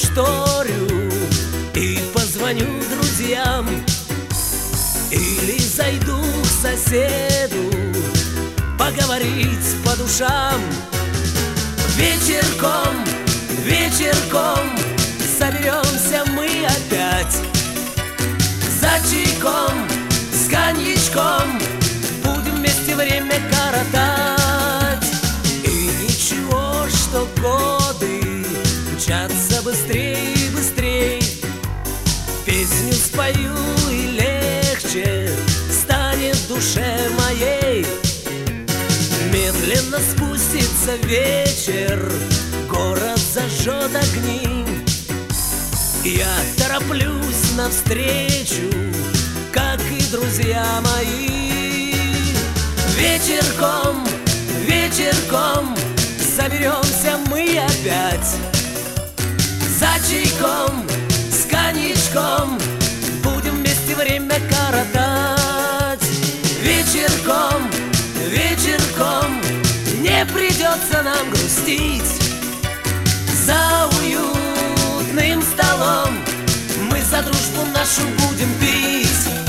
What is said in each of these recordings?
зашторю и позвоню друзьям, или зайду к соседу поговорить по душам. Вечерком, вечерком соберемся мы опять, за чайком, с коньячком будем вместе время коротать. И ничего, что годы мчатся быстрее и быстрее, песню спою и легче станет душе моей. Медленно спустится вечер, город зажжет огни, я тороплюсь навстречу, как и друзья мои. Вечерком, вечерком соберемся мы опять, за чайком, с коньячком будем вместе время коротать. Вечерком, вечерком не придется нам грустить, за уютным столом мы за дружбу нашу будем пить.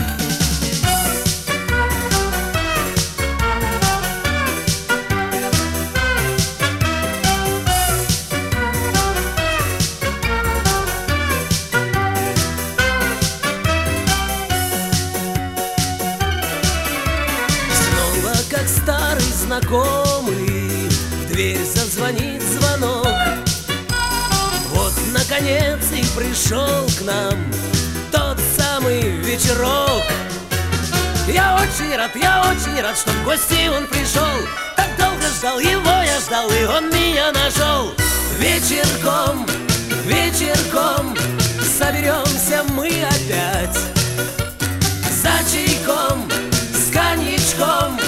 Снова, как старый знакомый, в дверь зазвонит звонок. Вот, наконец, и пришел к нам тот самый вечерок. Я очень рад, что в гости он пришел. Так долго ждал его, я ждал, и он меня нашел. Вечерком, вечерком соберемся мы опять, за чайком, с коньячком